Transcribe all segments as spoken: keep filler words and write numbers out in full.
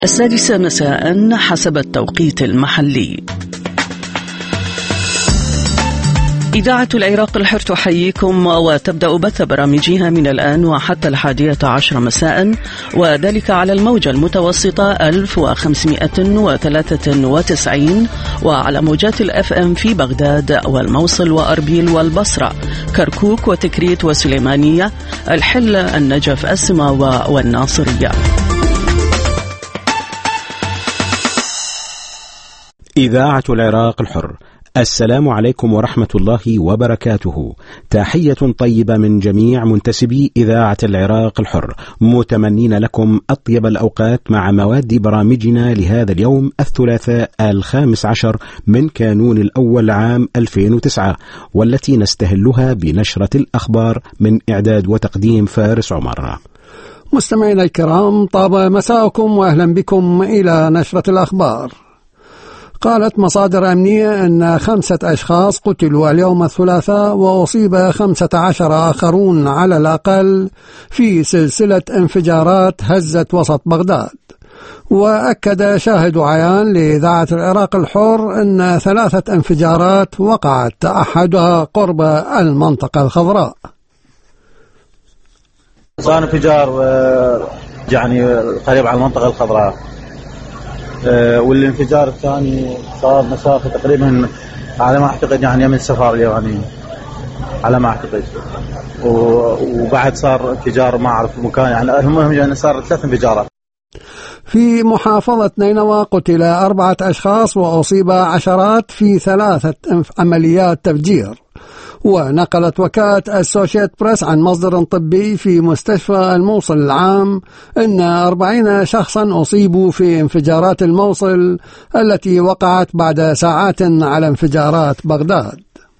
السادسة مساء حسب التوقيت المحلي. إذاعة العراق الحر تحييكم وتبدأ بث برامجها من الآن وحتى الحادية عشر مساء، وذلك على الموجة المتوسطة ألف وخمسمائة وثلاثة وتسعين وعلى موجات الأف أم في بغداد والموصل وأربيل والبصرة، كركوك وتكريت وسليمانية، الحل، النجف، السماوة والناصرية. إذاعة العراق الحر، السلام عليكم ورحمة الله وبركاته. تحية طيبة من جميع منتسبي إذاعة العراق الحر، متمنين لكم أطيب الأوقات مع مواد برامجنا لهذا اليوم الثلاثاء الخامس عشر من كانون الأول عام ألفين وتسعة، والتي نستهلها بنشرة الأخبار من إعداد وتقديم فارس عمر. مستمعينا الكرام، طاب مساءكم وأهلا بكم إلى نشرة الأخبار. قالت مصادر أمنية أن خمسة أشخاص قتلوا اليوم الثلاثاء وأصيب خمسة عشر آخرون على الأقل في سلسلة انفجارات هزت وسط بغداد. وأكد شاهد عيان لإذاعة العراق الحر أن ثلاثة انفجارات وقعت، أحدها قرب المنطقة الخضراء. صار انفجار يعني قريب على المنطقة الخضراء، والانفجار الثاني صار مسافة تقريبا على ما أعتقد يعني من السفارة اليابانية على ما أعتقد، وبعد صار انفجار ما أعرف مكان، يعني المهم يعني صار ثلاث انفجارات. في محافظة نينوى قتل أربعة أشخاص وأصيب عشرات في ثلاثة عمليات تفجير. ونقلت وكالة السوشيت بريس عن مصدر طبي في مستشفى الموصل العام أن أربعين شخصا أصيبوا في انفجارات الموصل التي وقعت بعد ساعات على انفجارات بغداد.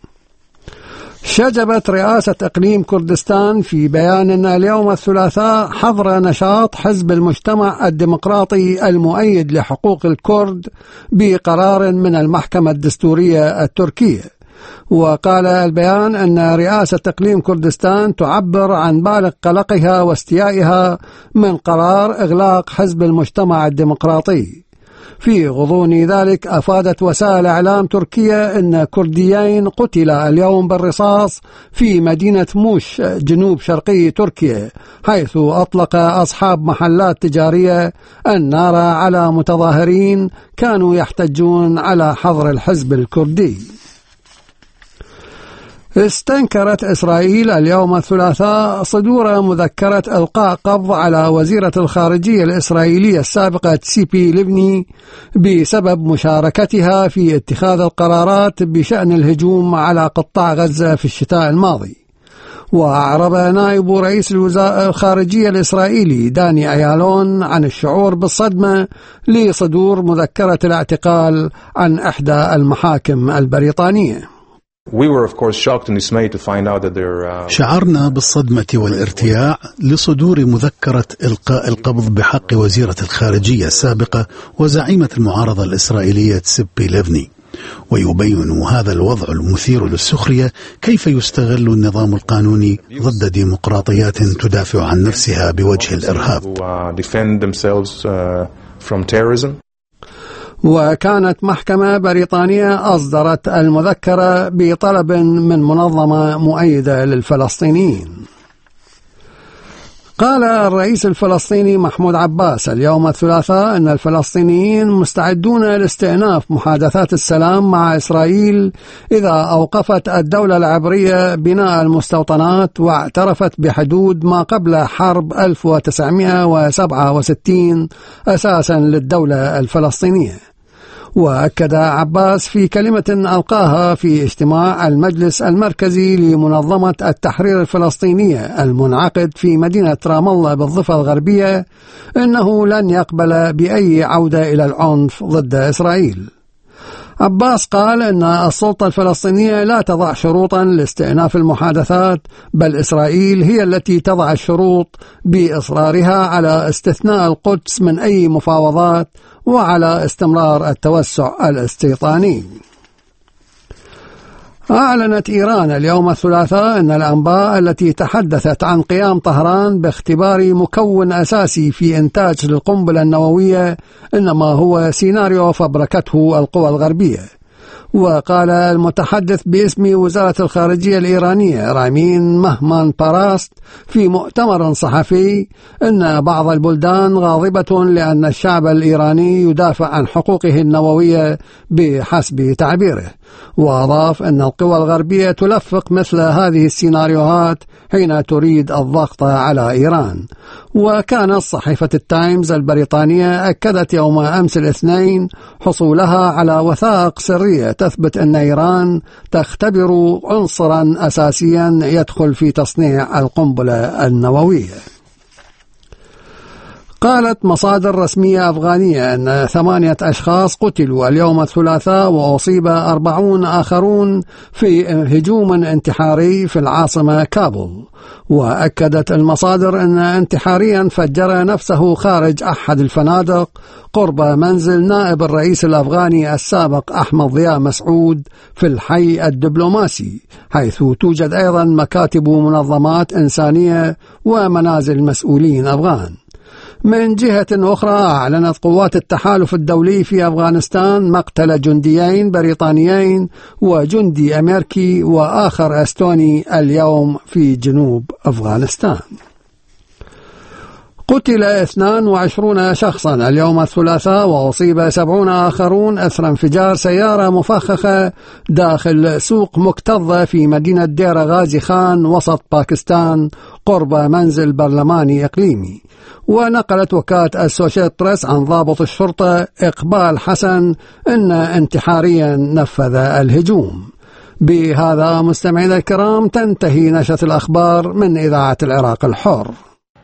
شجبت رئاسة إقليم كردستان في بيان اليوم الثلاثاء حظر نشاط حزب المجتمع الديمقراطي المؤيد لحقوق الكرد بقرار من المحكمة الدستورية التركية. وقال البيان أن رئاسة إقليم كردستان تعبر عن بالغ قلقها واستيائها من قرار إغلاق حزب المجتمع الديمقراطي. في غضون ذلك أفادت وسائل إعلام تركيا أن كرديين قتلا اليوم بالرصاص في مدينة موش جنوب شرقي تركيا، حيث أطلق أصحاب محلات تجارية النار على متظاهرين كانوا يحتجون على حظر الحزب الكردي. استنكرت إسرائيل اليوم الثلاثاء صدور مذكرة إلقاء قبض على وزيرة الخارجية الإسرائيلية السابقة تسيبي ليفني بسبب مشاركتها في اتخاذ القرارات بشأن الهجوم على قطاع غزة في الشتاء الماضي. وأعرب نائب رئيس الخارجية الإسرائيلي داني أيالون عن الشعور بالصدمة لصدور مذكرة الاعتقال عن إحدى المحاكم البريطانية. شعرنا بالصدمة والارتياع لصدور مذكرة إلقاء القبض بحق وزيرة الخارجية السابقة وزعيمة المعارضة الإسرائيلية تسيبي ليفني، ويبين هذا الوضع المثير للسخرية كيف يستغل النظام القانوني ضد ديمقراطيات تدافع عن نفسها بوجه الإرهاب. وكانت محكمة بريطانية أصدرت المذكرة بطلب من منظمة مؤيدة للفلسطينيين. قال الرئيس الفلسطيني محمود عباس اليوم الثلاثاء أن الفلسطينيين مستعدون لاستئناف محادثات السلام مع إسرائيل إذا أوقفت الدولة العبرية بناء المستوطنات واعترفت بحدود ما قبل حرب ألف وتسعمائة وسبعة وستين أساسا للدولة الفلسطينية. وأكد عباس في كلمة ألقاها في اجتماع المجلس المركزي لمنظمة التحرير الفلسطينية المنعقد في مدينة رام الله بالضفة الغربية أنه لن يقبل بأي عودة إلى العنف ضد إسرائيل. عباس قال أن السلطة الفلسطينية لا تضع شروطا لاستئناف المحادثات، بل إسرائيل هي التي تضع الشروط بإصرارها على استثناء القدس من أي مفاوضات وعلى استمرار التوسع الاستيطاني. أعلنت إيران اليوم الثلاثاء أن الأنباء التي تحدثت عن قيام طهران باختبار مكون أساسي في إنتاج القنبلة النووية إنما هو سيناريو فبركته القوى الغربية. وقال المتحدث باسم وزارة الخارجية الإيرانية رامين مهمان باراست في مؤتمر صحفي أن بعض البلدان غاضبة لأن الشعب الإيراني يدافع عن حقوقه النووية بحسب تعبيره، وأضاف أن القوى الغربية تلفق مثل هذه السيناريوهات حين تريد الضغط على إيران. وكانت صحيفة التايمز البريطانية أكدت يوم أمس الاثنين حصولها على وثائق سرية تثبت أن إيران تختبر عنصرا أساسيا يدخل في تصنيع القنبلة النووية. قالت مصادر رسمية أفغانية أن ثمانية أشخاص قتلوا اليوم الثلاثاء وأصيب أربعون آخرون في هجوم انتحاري في العاصمة كابول. وأكدت المصادر أن انتحاريا فجر نفسه خارج أحد الفنادق قرب منزل نائب الرئيس الأفغاني السابق أحمد ضياء مسعود في الحي الدبلوماسي، حيث توجد أيضا مكاتب منظمات إنسانية ومنازل مسؤولين أفغان. من جهة أخرى أعلنت قوات التحالف الدولي في أفغانستان مقتل جنديين بريطانيين وجندي أمريكي وآخر أستوني اليوم في جنوب أفغانستان. قتل اثنان وعشرون شخصا اليوم الثلاثاء وأصيب سبعون آخرون أثر انفجار سيارة مفخخة داخل سوق مكتظة في مدينة دير غازي خان وسط باكستان قرب منزل برلماني إقليمي. ونقلت وكالة أسوشيتد بريس عن ضابط الشرطة إقبال حسن أن انتحاريا نفذ الهجوم. بهذا مستمعينا الكرام تنتهي نشرة الأخبار من إذاعة العراق الحر.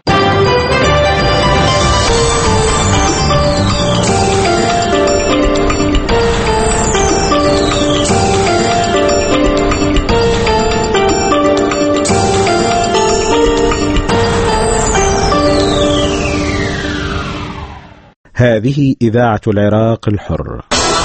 هذه إذاعة العراق الحر.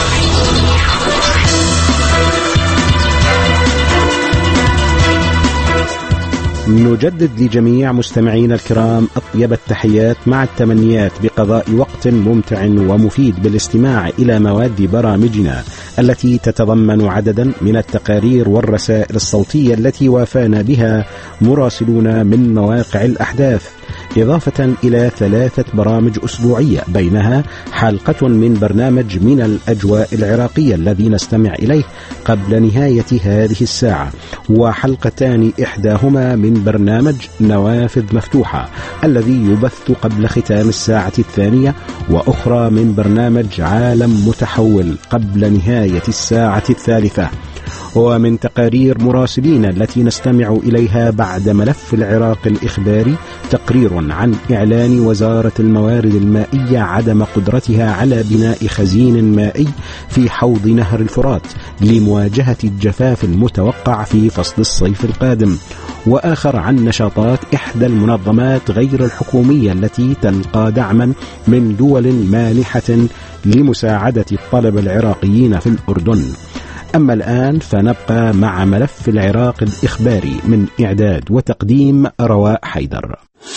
نجدد لجميع مستمعينا الكرام أطيب التحيات مع التمنيات بقضاء وقت ممتع ومفيد بالاستماع إلى مواد برامجنا التي تتضمن عددا من التقارير والرسائل الصوتية التي وافانا بها مراسلون من مواقع الأحداث، إضافة إلى ثلاثة برامج أسبوعية بينها حلقة من برنامج من الأجواء العراقية الذي نستمع إليه قبل نهاية هذه الساعة، وحلقتان إحداهما من برنامج نوافذ مفتوحة الذي يبث قبل ختام الساعة الثانية، وأخرى من برنامج عالم متحول قبل نهاية الساعة الثالثة. ومن تقارير مراسلين التي نستمع إليها بعد ملف العراق الإخباري تقرير عن إعلان وزارة الموارد المائية عدم قدرتها على بناء خزين مائي في حوض نهر الفرات لمواجهة الجفاف المتوقع في فصل الصيف القادم، وآخر عن نشاطات إحدى المنظمات غير الحكومية التي تلقى دعما من دول مانحة لمساعدة الطلبة العراقيين في الأردن. أما الآن فنبقى مع ملف العراق الإخباري من إعداد وتقديم رواء حيدر.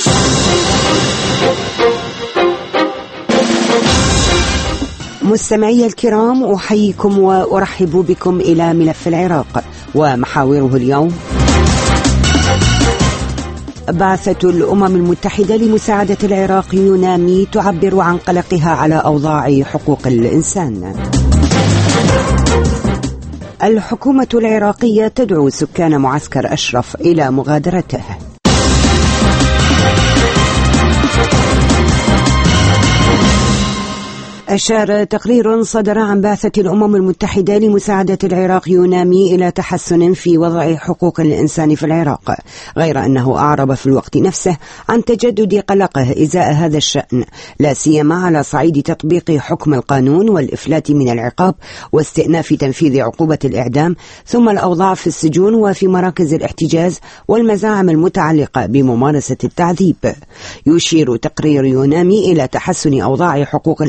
مستمعي الكرام، أحييكم وأرحب بكم إلى ملف العراق ومحاوره اليوم. بعثة الأمم المتحدة لمساعدة العراق يونامي تعبر عن قلقها على أوضاع حقوق الإنسان. الحكومة العراقية تدعو سكان معسكر أشرف إلى مغادرته. أشار تقرير صدر عن بعثة الأمم المتحدة لمساعدة العراق يونامي إلى تحسن في وضع حقوق الإنسان في العراق، غير أنه أعرب في الوقت نفسه عن تجدد قلقه إزاء هذا الشأن، لا سيما على صعيد تطبيق حكم القانون والإفلات من العقاب واستئناف تنفيذ عقوبة الإعدام، ثم الأوضاع في السجون وفي مراكز الاحتجاز والمزاعم المتعلقة بممارسة التعذيب. يشير تقرير يونامي إلى تحسن أوضاع حقوق الإنسان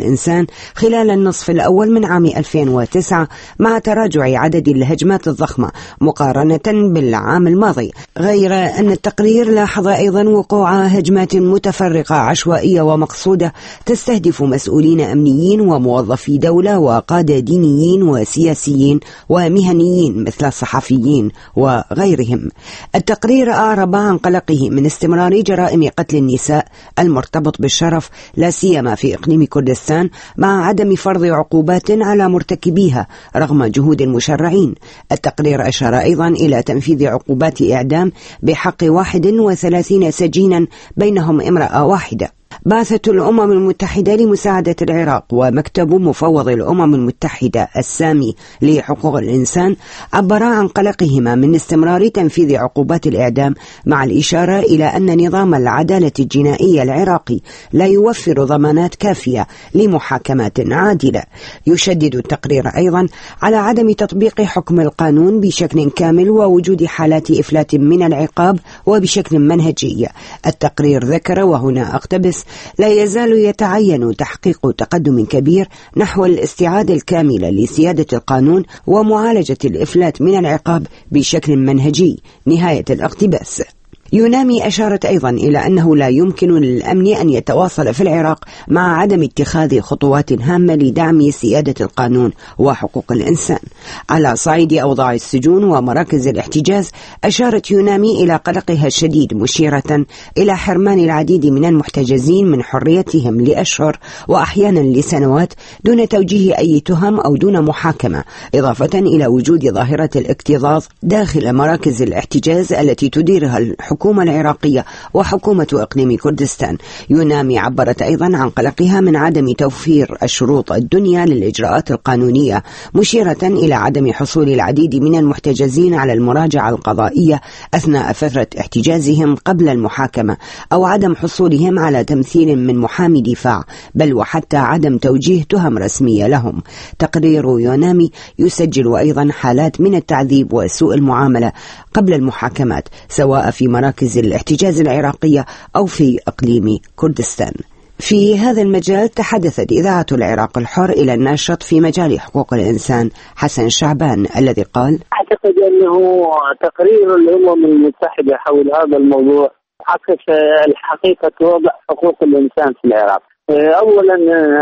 كردستان خلال النصف الأول من عام ألفين وتسعة مع تراجع عدد الهجمات الضخمة مقارنة بالعام الماضي، غير أن التقرير لاحظ أيضا وقوع هجمات متفرقة عشوائية ومقصودة تستهدف مسؤولين أمنيين وموظفي دولة وقادة دينيين وسياسيين ومهنيين مثل الصحفيين وغيرهم. التقرير أعرب عن قلقه من استمرار جرائم قتل النساء المرتبط بالشرف لا سيما في إقليم كردستان مع عدم فرض عقوبات على مرتكبيها رغم جهود المشرعين. التقرير أشار أيضا إلى تنفيذ عقوبات إعدام بحق واحد وثلاثين سجينا بينهم امرأة واحدة. بعثة الأمم المتحدة لمساعدة العراق ومكتب مفوض الأمم المتحدة السامي لحقوق الإنسان عبرا عن قلقهما من استمرار تنفيذ عقوبات الإعدام، مع الإشارة إلى أن نظام العدالة الجنائية العراقي لا يوفر ضمانات كافية لمحاكمات عادلة. يشدد التقرير أيضا على عدم تطبيق حكم القانون بشكل كامل ووجود حالات إفلات من العقاب وبشكل منهجي. التقرير ذكر، وهنا أقتبس: لا يزال يتعين تحقيق تقدم كبير نحو الاستعادة الكاملة لسيادة القانون ومعالجة الإفلات من العقاب بشكل منهجي. نهاية الاقتباس. يونامي أشارت أيضا إلى أنه لا يمكن للأمن أن يتواصل في العراق مع عدم اتخاذ خطوات هامة لدعم سيادة القانون وحقوق الإنسان. على صعيد أوضاع السجون ومراكز الاحتجاز أشارت يونامي إلى قلقها الشديد، مشيرة إلى حرمان العديد من المحتجزين من حريتهم لأشهر وأحيانا لسنوات دون توجيه أي تهم أو دون محاكمة، إضافة إلى وجود ظاهرة الاكتظاظ داخل مراكز الاحتجاز التي تديرها الحكومة الحكومة العراقية وحكومة إقليم كردستان. يونامي عبرت أيضا عن قلقها من عدم توفير الشروط الدنيا للإجراءات القانونية، مشيرة إلى عدم حصول العديد من المحتجزين على المراجعة القضائية أثناء فترة احتجازهم قبل المحاكمة، أو عدم حصولهم على تمثيل من محامي دفاع، بل وحتى عدم توجيه تهم رسمية لهم. تقرير يونامي يسجل أيضا حالات من التعذيب وسوء المعاملة قبل المحاكمات، سواء في مراكز الاحتجاز العراقية أو في إقليم كردستان. في هذا المجال تحدثت إذاعة العراق الحر إلى الناشط في مجال حقوق الإنسان حسن شعبان الذي قال: أعتقد أنه تقرير الأمم المتحدة حول هذا الموضوع عكس الحقيقة وضع حقوق الإنسان في العراق. أولا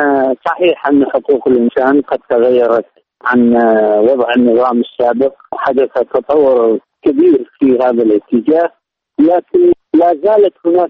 صحيح أن حقوق الإنسان قد تغيرت عن وضع النظام السابق، حدث تطور كبير في هذا الاتجاه، لكن لا زالت هناك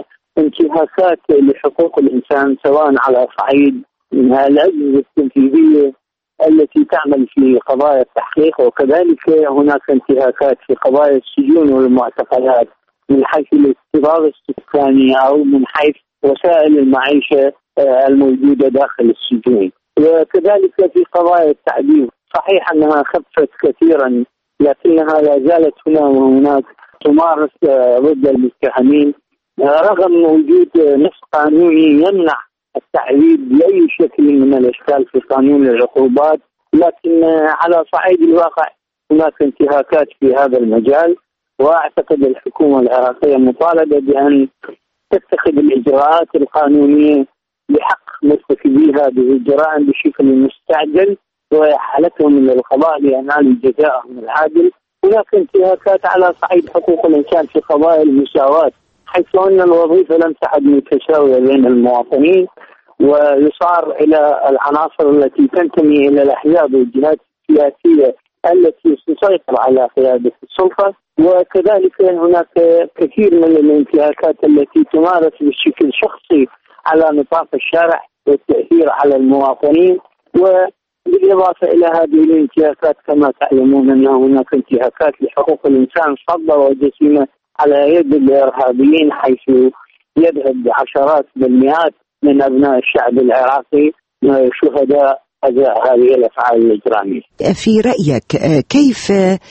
انتهاكات لحقوق الإنسان سواء على صعيد الأجهزة التنفيذية التي تعمل في قضايا التحقيق، وكذلك هناك انتهاكات في قضايا السجون والمعتقلات من حيث الاكتظاظ السكاني أو من حيث وسائل المعيشة الموجودة داخل السجون، وكذلك في قضايا التعذيب. صحيح أنها خفت كثيرا، لكنها لا زالت هنا وهناك تمارس ضد المتهمين رغم وجود نص قانوني يمنع التعذيب بأي شكل من الأشكال في قانون العقوبات، لكن على صعيد الواقع هناك انتهاكات في هذا المجال. وأعتقد الحكومة العراقية مطالبة بأن تتخذ الإجراءات القانونية بحق مرتكبي هذه الجرائم بشكل مستعجل وإحالتهم إلى القضاء لينالوا جزاءهم العادل. هناك انتهاكات على صعيد حقوق الإنسان في قضايا المساواة، حيث أن الوظيفة لم تعد متساوية بين المواطنين، ويصار إلى العناصر التي تنتمي إلى الأحزاب والجهات السياسية التي تسيطر على قيادة السلطة، وكذلك هناك كثير من الانتهاكات التي تمارس بشكل شخصي على نطاق الشارع والتأثير على المواطنين. وبالإضافة إلى هذه الانتهاكات كما تعلمون أن هناك انتهاكات لحقوق الإنسان صلبة وجسيمة على يد الإرهابيين، حيث يذهب عشرات بالمئات من أبناء الشعب العراقي شهداء هذه الأفعال الإجرامية. في رأيك كيف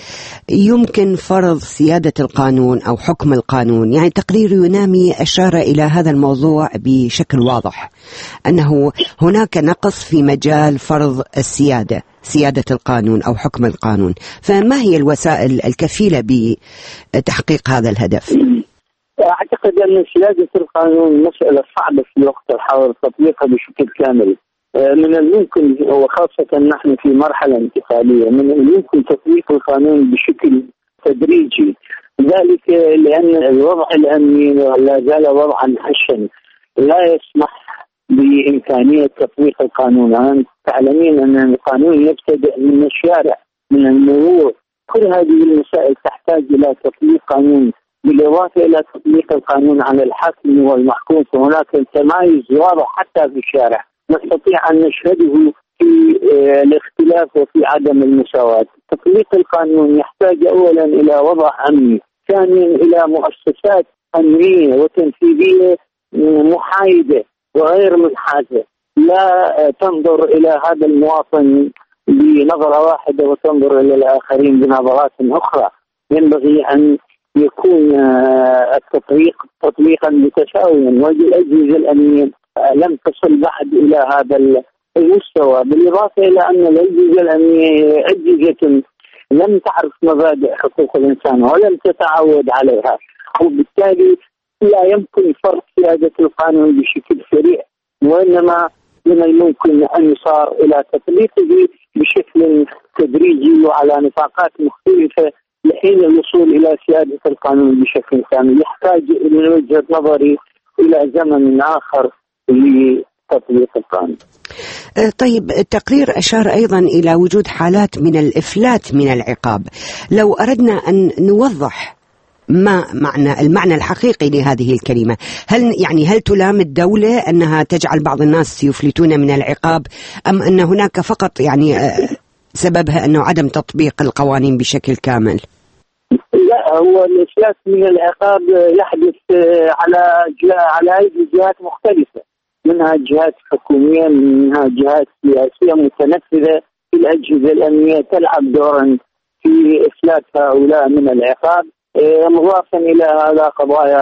يمكن فرض سيادة القانون أو حكم القانون؟ يعني تقرير يونامي أشار إلى هذا الموضوع بشكل واضح، أنه هناك نقص في مجال فرض السيادة سيادة القانون أو حكم القانون، فما هي الوسائل الكفيلة بتحقيق هذا الهدف؟ أعتقد أن سيادة القانون مسألة صعبة في الوقت الحاضر تطبيقها بشكل كامل، من الممكن، وخاصة نحن في مرحلة انتقالية، من الممكن تطبيق القانون بشكل تدريجي، ذلك لأن الوضع الأمني لا زال وضعا هشا لا يسمح بإمكانية تطبيق القانون. أنتم تعلمين أن القانون يبتدئ من الشارع، من المرور، كل هذه المسائل تحتاج إلى تطبيق قانون، بالإضافة إلى تطبيق القانون على الحاكم والمحكوم، فهناك تمايز واضح حتى في الشارع نستطيع أن نشهده في الاختلاف وفي عدم المساواة. تطبيق القانون يحتاج أولا إلى وضع أمني، ثانيا إلى مؤسسات أمنية وتنفيذية محايدة وغير منحازة، لا تنظر إلى هذا المواطن بنظرة واحدة وتنظر إلى الآخرين بنظرات أخرى. ينبغي أن يكون التطبيق تطبيقا متساويا، والأجهزة الأمنية لم تصل بعد إلى هذا المستوى، بالإضافة إلى أن الأجهزة الأمنية أجهزة لم تعرف مبادئ حقوق الإنسان ولم تتعود عليها، وبالتالي لا يمكن فرض سيادة القانون بشكل سريع، وإنما من الممكن أن يصار إلى تطبيقه بشكل تدريجي وعلى نطاقات مختلفة لحين الوصول إلى سيادة القانون بشكل كامل. يحتاج من وجهة نظري إلى زمن آخر لتطبيق القانون. طيب، التقرير أشار أيضا إلى وجود حالات من الإفلات من العقاب. لو أردنا أن نوضح ما معنى المعنى الحقيقي لهذه الكلمة، هل يعني هل تلام الدولة أنها تجعل بعض الناس يفلتون من العقاب، أم أن هناك فقط يعني سببها أنه عدم تطبيق القوانين بشكل كامل؟ لا، هو الإفلات من العقاب يحدث على على أيدي جهات مختلفة، منها جهات حكومية، منها جهات سياسية متنفذة في الأجهزة الأمنية تلعب دورا في إفلات هؤلاء من العقاب. مضافا إلى هذا قضايا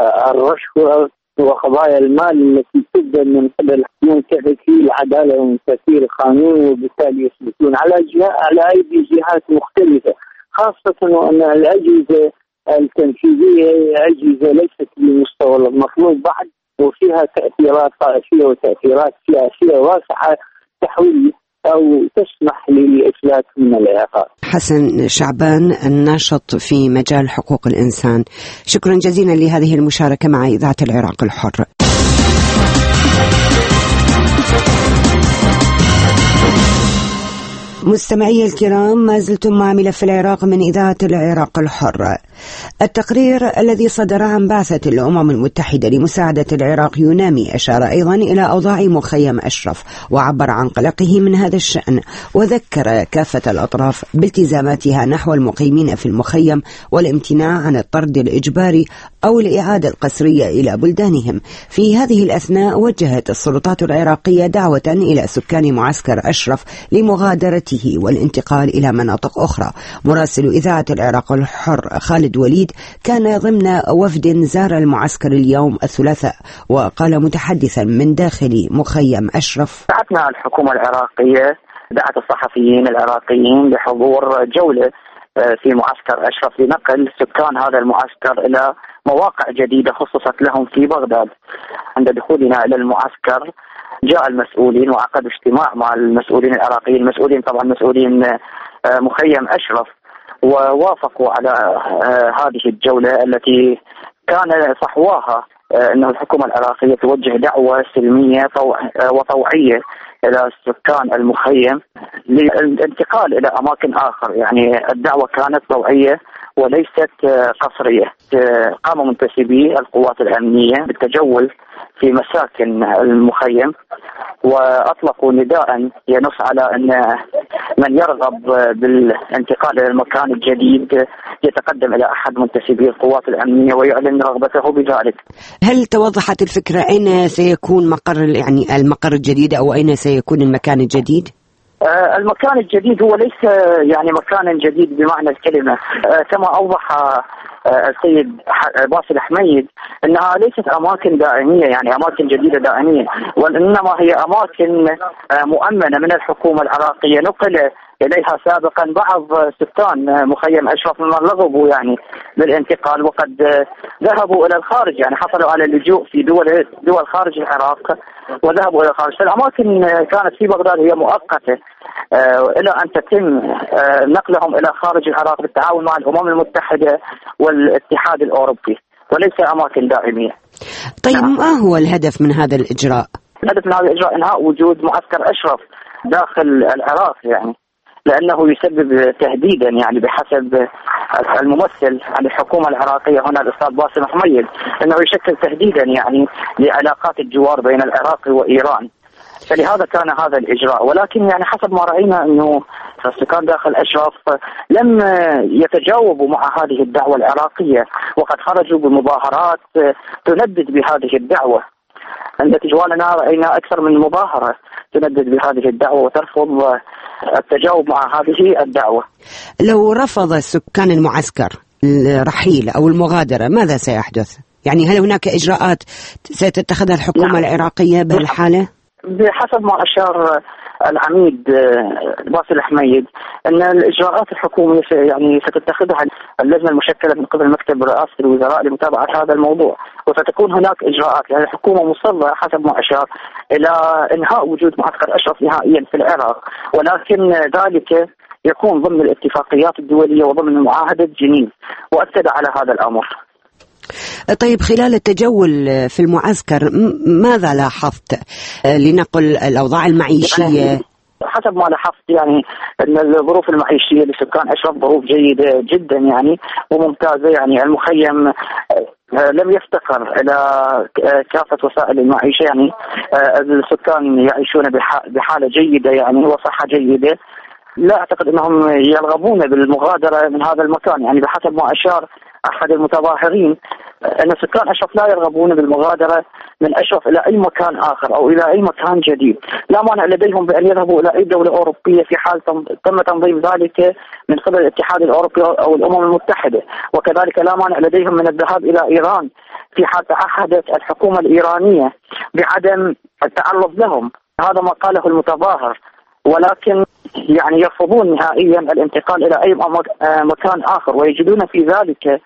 الرشوة وقضايا المال التي تبدأ من قبل منتهكي العدالة ومنتهكي القانون، وبالتالي يثبتون على على أيدي جهات مختلفة، خاصة وأن الأجهزة التنفيذية أجهزة ليست بمستوى المطلوب بعد، وفيها تأثيرات طائفية وتأثيرات سياسية واسعة تحوي أو تسمح للإفلات من العقاب. حسن شعبان، الناشط في مجال حقوق الإنسان، شكرا جزيلا لهذه المشاركة مع إذاعة العراق الحر. مستمعي الكرام، ما زلتم مع ملف العراق من إذاعة العراق الحر. التقرير الذي صدر عن بعثة الأمم المتحدة لمساعدة العراق يونامي أشار أيضا إلى أوضاع مخيم أشرف، وعبر عن قلقه من هذا الشأن، وذكر كافة الأطراف بالتزاماتها نحو المقيمين في المخيم والامتناع عن الطرد الإجباري أو الإعادة القسرية إلى بلدانهم. في هذه الأثناء وجهت السلطات العراقية دعوة إلى سكان معسكر أشرف لمغادرته والانتقال إلى مناطق أخرى. مراسل إذاعة العراق الحر خالد وليد كان ضمن وفد زار المعسكر اليوم الثلاثاء، وقال متحدثا من داخل مخيم أشرف: دعتنا الحكومة العراقية، دعت الصحفيين العراقيين لحضور جولة في معسكر أشرف لنقل سكان هذا المعسكر إلى مواقع جديدة خصصت لهم في بغداد. عند دخولنا إلى المعسكر جاء المسؤولين وعقدوا اجتماع مع المسؤولين العراقيين، المسؤولين طبعا مسؤولين مخيم أشرف، ووافقوا على هذه الجولة التي كان صحواها أنه الحكومة العراقية توجه دعوة سلمية وطوعية إلى سكان المخيم للانتقال إلى أماكن آخر. يعني الدعوة كانت طوعية وليست قصرية. قام منتسبي القوات الأمنية بالتجول في مساكن المخيم وأطلقوا نداء ينص على أن من يرغب بالانتقال إلى المكان الجديد يتقدم إلى أحد منتسبي القوات الأمنية ويعلن رغبته بذلك. هل توضحت الفكرة أين سيكون مقر يعني المقر الجديد أو أين سيكون المكان الجديد؟ آه المكان الجديد هو ليس يعني مكان جديد بمعنى الكلمة، آه كما أوضح آه السيد باسل حميد أنها ليست أماكن دائمية، يعني أماكن جديدة دائمية، وإنما هي أماكن آه مؤمنة من الحكومة العراقية نقل إليها سابقا بعض سكان مخيم أشرف ممن رغبوا يعني بالانتقال وقد ذهبوا إلى الخارج، يعني حصلوا على اللجوء في دول دول خارج العراق وذهبوا إلى الخارج. فالأماكن كانت في بغداد هي مؤقتة إلى أن تتم نقلهم إلى خارج العراق بالتعاون مع الأمم المتحدة والاتحاد الأوروبي، وليس أماكن دائمية. طيب ما هو الهدف من هذا الإجراء؟ الهدف من هذا الإجراء إنهاء وجود معسكر أشرف داخل العراق، يعني لأنه يسبب تهديدا يعني بحسب الممثل عن الحكومة العراقية هنا الأستاذ باسم حميد، أنه يشكل تهديدا يعني لعلاقات الجوار بين العراق وإيران. فلهذا كان هذا الإجراء، ولكن يعني حسب ما رأينا أنه السكان داخل أشرف لم يتجاوبوا مع هذه الدعوة العراقية، وقد خرجوا بمظاهرات تندد بهذه الدعوة. عند تجوالنا رأينا أكثر من مظاهرة تندد بهذه الدعوة وترفض التجاوب مع هذه الدعوة. لو رفض سكان المعسكر الرحيل أو المغادرة ماذا سيحدث؟ يعني هل هناك إجراءات ستتخذها الحكومة نعم. العراقية بهالحالة؟ بحسب ما أشار العميد باسل حميد أن الإجراءات الحكومية يعني ستتخذها اللجنة المشكلة من قبل مكتب رئاسة الوزراء لمتابعة هذا الموضوع، وستكون هناك إجراءات. يعني الحكومة مصرة حسب ما أشار إلى إنهاء وجود معسكر أشرف نهائيا في العراق، ولكن ذلك يكون ضمن الاتفاقيات الدولية وضمن معاهدة جنيف، وأكد على هذا الأمر. طيب خلال التجول في المعسكر ماذا لاحظت لنقل الأوضاع المعيشية؟ حسب ما لاحظت يعني أن الظروف المعيشية لسكان أشرف ظروف جيدة جدا يعني وممتازة. يعني المخيم لم يفتقر إلى كافة وسائل المعيشة، يعني السكان يعيشون بحالة جيدة يعني وصحة جيدة. لا أعتقد أنهم يرغبون بالمغادرة من هذا المكان، يعني بحسب ما أشار أحد المتظاهرين أن سكان أشرف لا يرغبون بالمغادرة من أشرف إلى أي مكان آخر أو إلى أي مكان جديد. لا مانع لديهم بأن يذهبوا إلى أي دولة أوروبية في حال تم تنظيم ذلك من قبل الاتحاد الأوروبي أو الأمم المتحدة، وكذلك لا مانع لديهم من الذهاب إلى إيران في حال تعهدت الحكومة الإيرانية بعدم التعرض لهم. هذا ما قاله المتظاهر، ولكن يعني يرفضون نهائيا الانتقال إلى أي مكان آخر، ويجدون في ذلك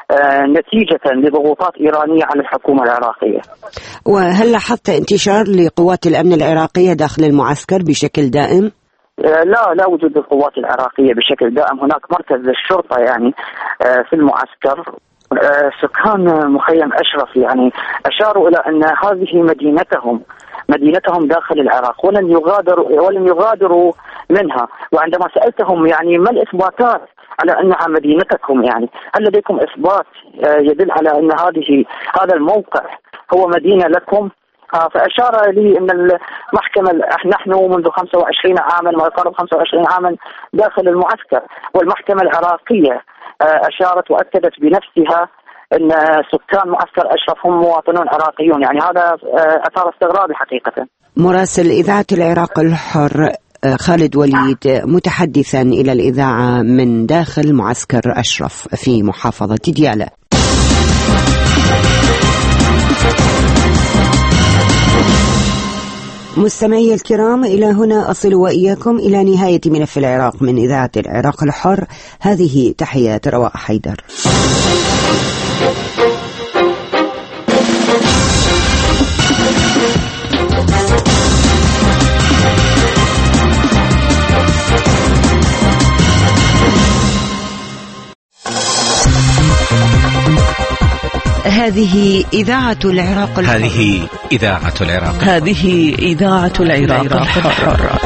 نتيجة لضغوطات إيرانية على الحكومة العراقية. وهل لاحظت انتشار لقوات الأمن العراقية داخل المعسكر بشكل دائم؟ لا لا وجود القوات العراقية بشكل دائم. هناك مركز للشرطة يعني في المعسكر. سكان مخيم أشرف يعني أشاروا إلى أن هذه مدينتهم مدينتهم داخل العراق ولن يغادروا ولن يغادروا منها. وعندما سألتهم يعني ما الإثباتات على أنها مدينتكم، يعني هل لديكم إثبات يدل على أن هذه هذا الموقع هو مدينة لكم؟ فأشار لي أن المحكمة نحن منذ خمسة وعشرين عاما ما يقارب خمسة وعشرين عاما داخل المعسكر، والمحكمة العراقية أشارت وأكدت بنفسها أن سكان معسكر أشرف هم مواطنون عراقيون. يعني هذا أثار استغرابي حقيقة. مراسل إذاعة العراق الحر خالد وليد متحدثا إلى الإذاعة من داخل معسكر أشرف في محافظة ديالى. مستمعي الكرام، إلى هنا أصل وإياكم إلى نهاية ملف العراق من إذاعة العراق الحر. هذه تحيات رواء حيدر. هذه إذاعة العراق الحر. هذه إذاعة العراق الحر. هذه إذاعة العراق الحر.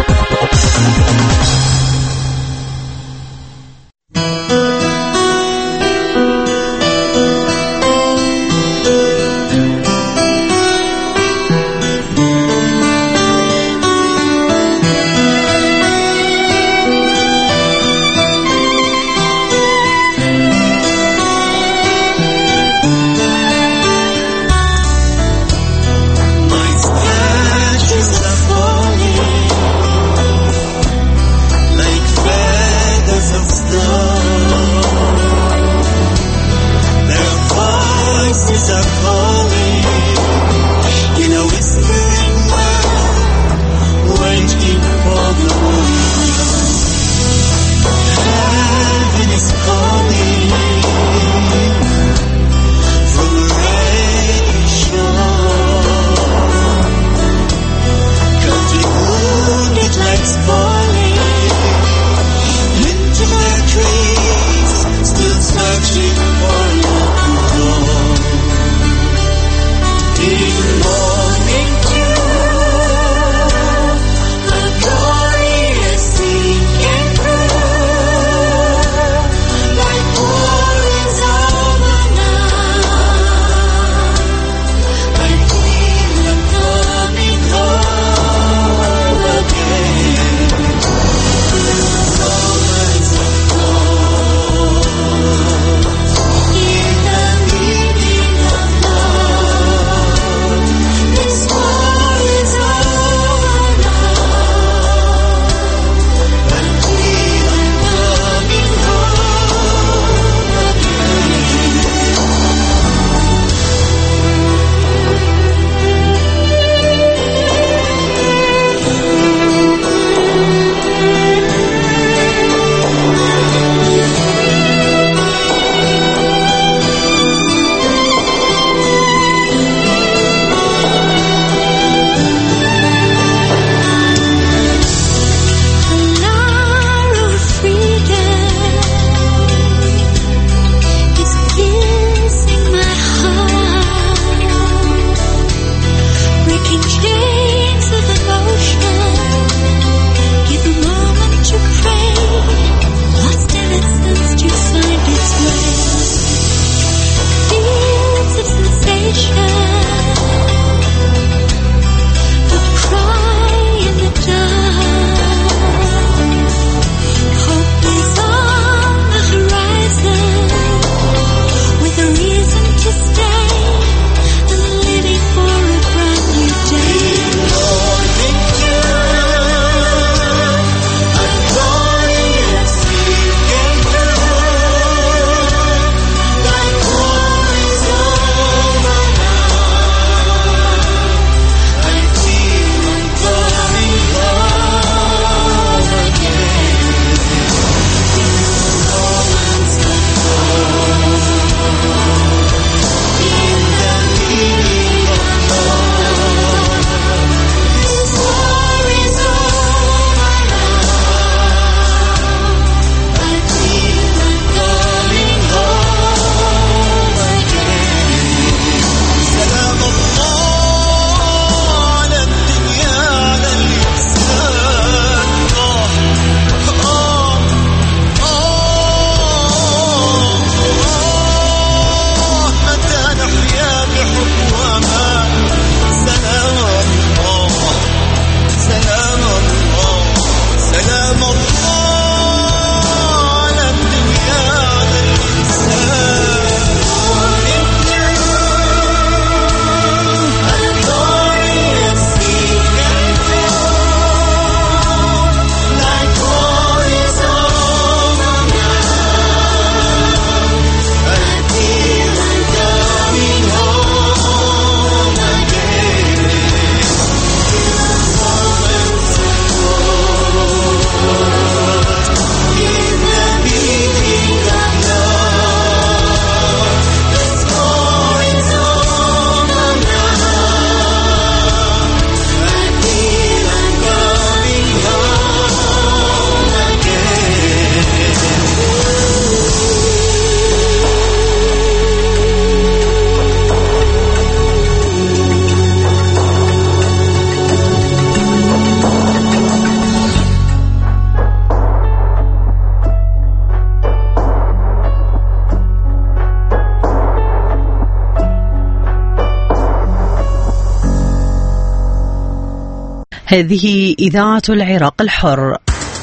هذه إذاعة العراق الحر.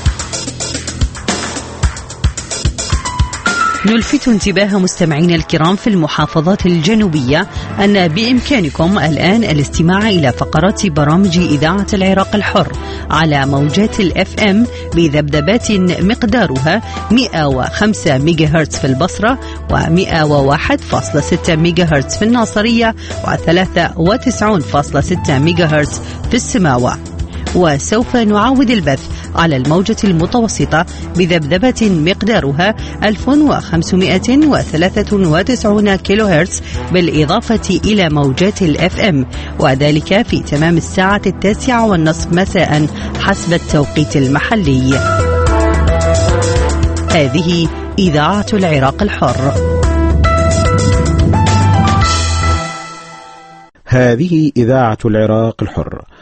نلفت انتباه مستمعينا الكرام في المحافظات الجنوبية أن بإمكانكم الآن الاستماع إلى فقرات برامج إذاعة العراق الحر على موجات الأف أم بذبذبات مقدارها مئة وخمسة ميجاهرتز في البصرة ومئة وواحد فاصلة ستة ميجاهرتز في الناصرية وثلاثة وتسعين فاصلة ستة ميجاهرتز في السماوة. وسوف نعاود البث على الموجة المتوسطة بذبذبة مقدارها ألف وخمسمئة وثلاثة وتسعين كيلو هرتز بالإضافة إلى موجات الأف أم، وذلك في تمام الساعة التاسعة والنصف مساء حسب التوقيت المحلي. هذه إذاعة العراق الحر. هذه إذاعة العراق الحر.